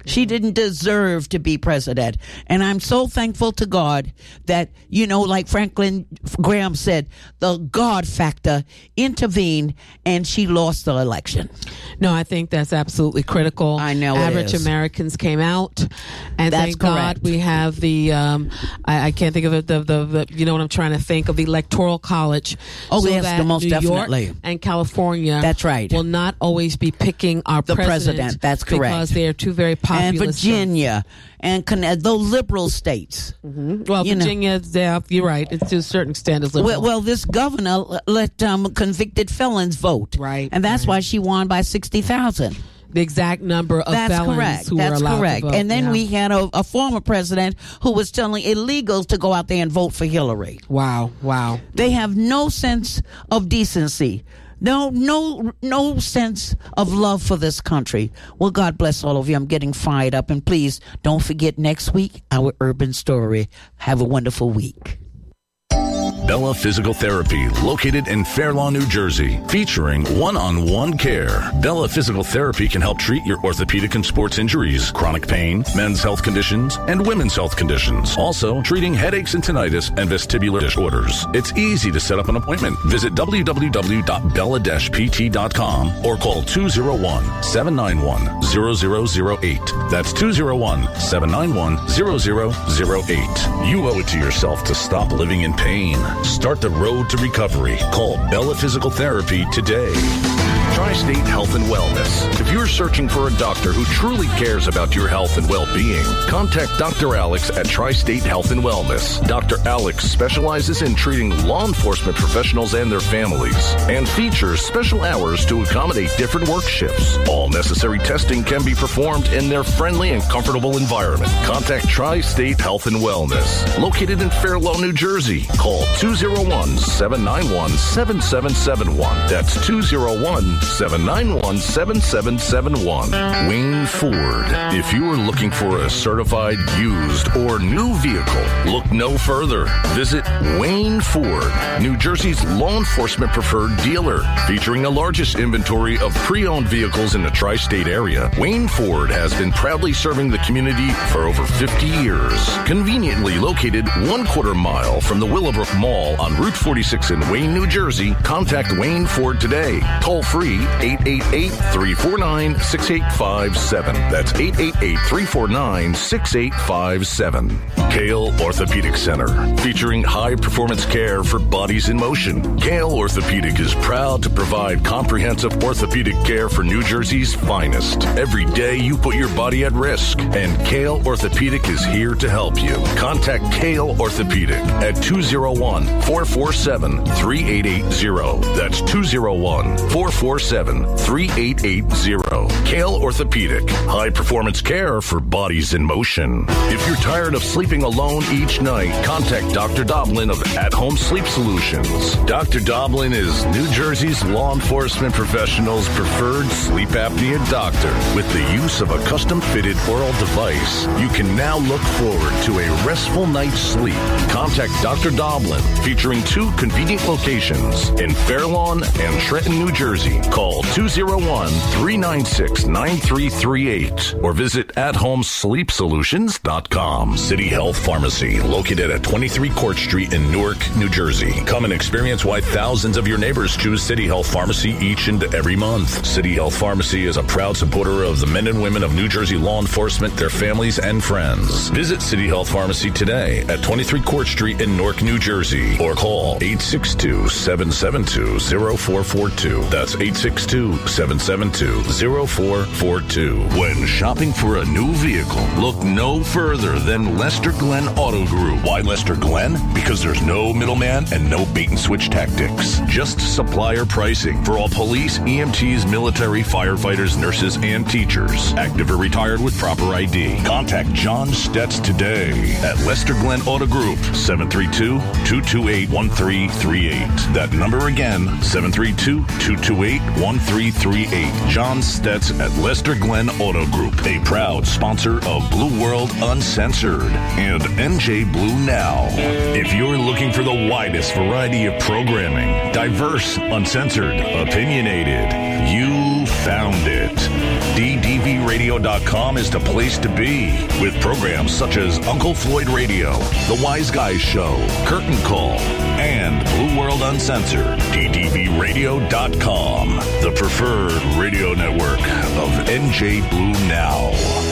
S2: She didn't deserve to be president. And I'm so thankful to God that, like Franklin Graham said, the God factor intervened and she lost the election.
S3: No, I think that's absolutely critical.
S2: I know
S3: average
S2: it is.
S3: Americans came out, and
S2: That's
S3: thank God
S2: correct.
S3: we have the. I can't think of it. The you know what I'm trying to think of, the Electoral College.
S2: Oh,
S3: so
S2: yes,
S3: that
S2: most
S3: New
S2: definitely.
S3: York and California.
S2: That's right.
S3: Will not always be picking our
S2: The president. That's correct.
S3: because they are two very popular.
S2: And Virginia and those liberal states.
S3: Well,
S2: you know.
S3: Virginia, you're right. It's to a certain extent is liberal.
S2: Well, this governor let convicted felons vote.
S3: Right,
S2: And that's
S3: right.
S2: why she won by 60,000.
S3: The exact number of
S2: That's
S3: felons
S2: correct.
S3: who
S2: That's
S3: were allowed
S2: correct.
S3: to vote.
S2: And then
S3: yeah.
S2: we had a former president who was telling illegals to go out there and vote for Hillary.
S3: Wow.
S2: They have no sense of decency. No sense of love for this country. Well, God bless all of you. I'm getting fired up. And please don't forget next week, our urban story. Have a wonderful week.
S1: Bella Physical Therapy, located in Fair Lawn, New Jersey, featuring one-on-one care. Bella Physical Therapy can help treat your orthopedic and sports injuries, chronic pain, men's health conditions, and women's health conditions. Also, treating headaches and tinnitus and vestibular disorders. It's easy to set up an appointment. Visit www.bella-pt.com or call 201-791-0008. That's 201-791-0008. You owe it to yourself to stop living in pain. Start the road to recovery. Call Bella Physical Therapy today. Tri-State Health and Wellness. If you're searching for a doctor who truly cares about your health and well-being, contact Dr. Alex at Tri-State Health and Wellness. Dr. Alex specializes in treating law enforcement professionals and their families and features special hours to accommodate different work shifts. All necessary testing can be performed in their friendly and comfortable environment. Contact Tri-State Health and Wellness, located in Fair Lawn, New Jersey. Call 201-791-7771. That's 201-791-7771. Wayne Ford. If you are looking for a certified used or new vehicle, look no further. Visit Wayne Ford, New Jersey's law enforcement preferred dealer. Featuring the largest inventory of pre-owned vehicles in the tri-state area, Wayne Ford has been proudly serving the community for over 50 years. Conveniently located 1/4 mile from the Willowbrook Mall on Route 46 in Wayne, New Jersey, contact Wayne Ford today. Toll free 888-349-6857. That's 888-349-6857. Kale Orthopedic Center, featuring high-performance care for bodies in motion. Kale Orthopedic is proud to provide comprehensive orthopedic care for New Jersey's finest. Every day you put your body at risk, and Kale Orthopedic is here to help you. Contact Kale Orthopedic at 201-447-3880. That's 201-447-3880. Kale Orthopedic, high-performance care for bodies in motion. If you're tired of sleeping alone each night, contact Dr. Doblin of At Home Sleep Solutions. Dr. Doblin is New Jersey's law enforcement professionals' preferred sleep apnea doctor. With the use of a custom-fitted oral device, you can now look forward to a restful night's sleep. Contact Dr. Doblin, featuring 2 convenient locations in Fair Lawn and Trenton, New Jersey. Call 201-396-9338 or visit athomesleepsolutions.com. City Health Pharmacy, located at 23 Court Street in Newark, New Jersey. Come and experience why thousands of your neighbors choose City Health Pharmacy each and every month. City Health Pharmacy is a proud supporter of the men and women of New Jersey law enforcement, their families, and friends. Visit City Health Pharmacy today at 23 Court Street in Newark, New Jersey, or call 862-772-0442. That's 862-772-0442. When shopping for a new vehicle, look no further than Lester Glenn Auto Group. Why Lester Glenn? Because there's no middleman and no bait and switch tactics. Just supplier pricing for all police, EMTs, military, firefighters, nurses, and teachers. Active or retired with proper ID. Contact John Stetz today at Lester Glenn Auto Group, 732-228-1338. That number again, 732-228-1338. John Stetz at Lester Glenn Auto Group, a proud sponsor of Blue World Uncensored and NJ Blue Now. If you're looking for the widest variety of programming, diverse, uncensored, opinionated, you found it. DDVRadio.com is the place to be, with programs such as Uncle Floyd Radio, The Wise Guys Show, Curtain Call, and Blue World Uncensored. DDVRadio.com, the preferred radio network of NJ Blue Now.